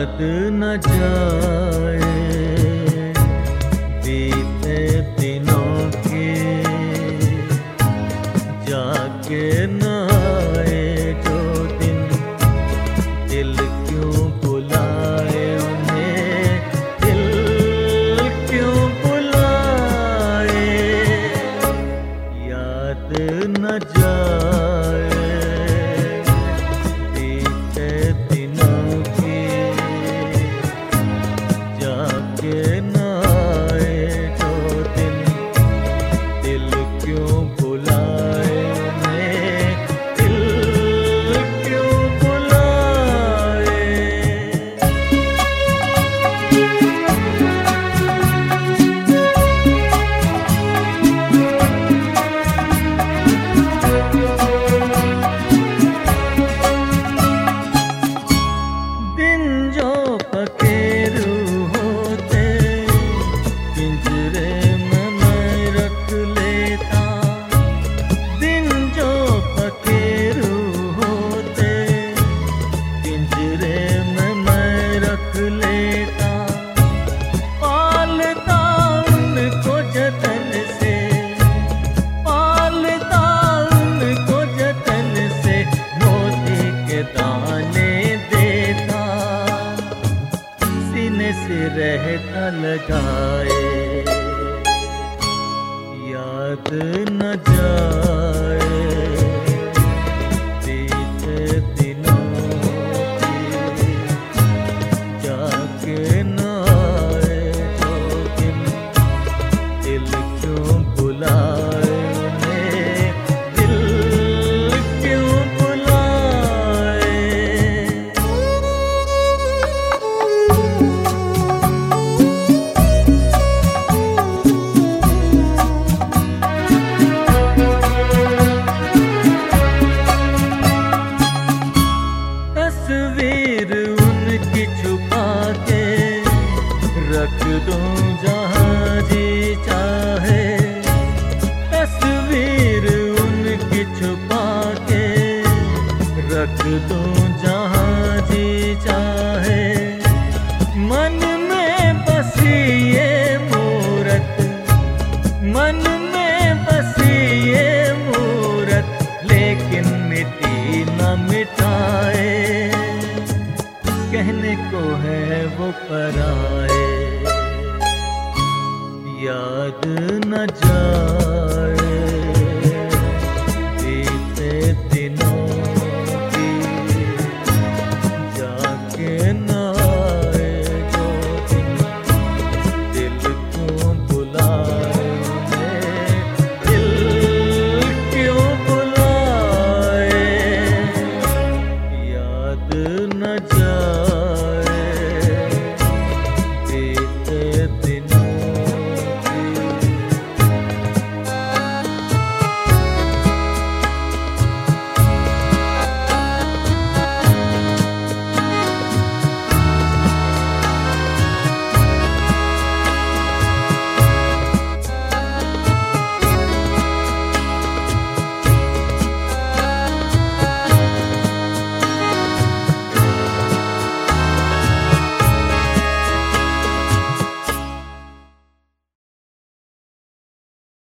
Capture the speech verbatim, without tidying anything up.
याद न जाए बीते दिनों के, जाके न आए जो दिन, दिल क्यों बुलाए उन्हें, दिल क्यों बुलाए। याद न जाए बीते दिनों की, जाके न आए जो दिन, दिल क्यों बुलाए उन्हें, दिल क्यों बुलाए। दिन जो पखेरू होते, पिंजरे में मैं रख लेता। दिन जो पखेरू होते, पिंजरे में मैं रख लेता। पालता उनको जतन से, पालता उनको जतन से, मोती के दाने देता, सीने से रहता लगाए। याद न जाए बीते दिनों की, जाके न आए जो दिन, दिल क्यों बुलाए उन्हें, दिल क्यों बुलाए। तस्वीर उनकी छुपा के रख दूं जहाँ जी चाहे। तस्वीर उनकी छुपा के रख दूं जहाँ जी चाहे। मन में बसी ये मूरत, मन में बसी ये मूरत, लेकिन मिटी न मिटाए। कहने को है वो पराए, याद न जाए